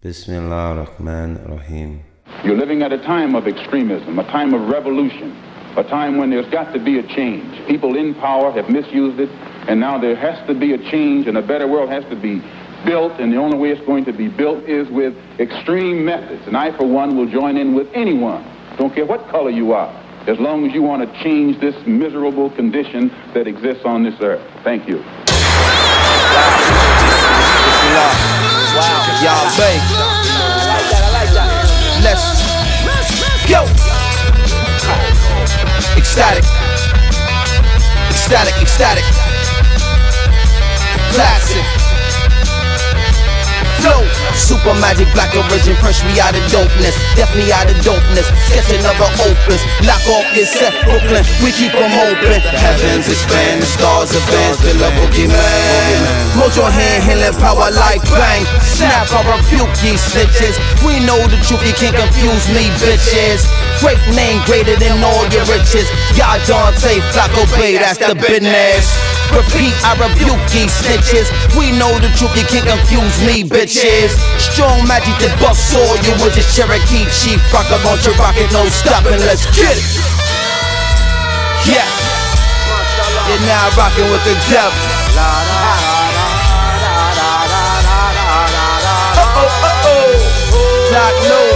Bismillah ar-Rahman ar-Rahim. You're living at a time of extremism, a time of revolution, a time when there's got to be a change. People in power have misused it, and now there has to be a change, and a better world has to be built, and the only way it's going to be built is with extreme methods. And I, for one, will join in with anyone, don't care what color you are, as long as you want to change this miserable condition that exists on this earth. Thank you. Wow. Y'all, babe. I like that. Let's go. Ecstatic. Classic. Flow. Super magic, black origin, fresh me out of dopeness. Definitely out of dopeness. Sketch another opus. Lock off your set, Brooklyn. We keep them open. The heavens expand, the stars advance. Fill up boogeyman. Mojo hand, healing power like bang. Snap, I rebuke ye snitches. We know the truth, you can't confuse me, bitches. Great name, greater than all your riches. Y'all Dante, Flacco Bay, that's the business. Repeat, I rebuke ye snitches. We know the truth, you can't confuse me, bitches. Strong magic that busts all you with this Cherokee chief. Rock up on your rocket, no stopping, let's get it. Yeah. You're now rocking with the devil. Doc Low.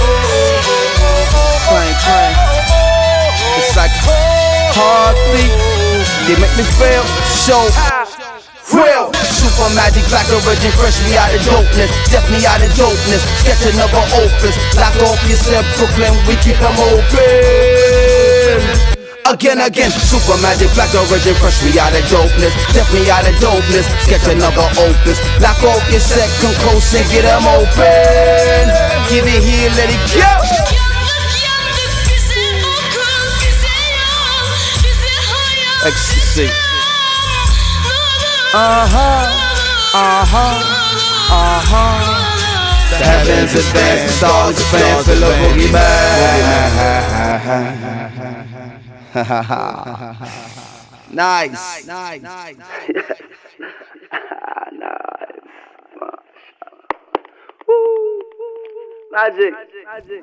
Clang. It's like heartbeat. They make me feel so real. Super magic, black origin, fresh me out of dopeness. Definitely out of dopeness. Sketch another opus. Lock off yourself, Brooklyn, we keep them open. Again, super magic, black origin, fresh me out of dopeness. Definitely out of dopeness. Sketch another opus. Lock off your set, come close and get them open. Give it here, let it go. Ecstasy. The heavens advance, the stars expand, fill up boogeyman. Nice. Nice. Woo. Magic.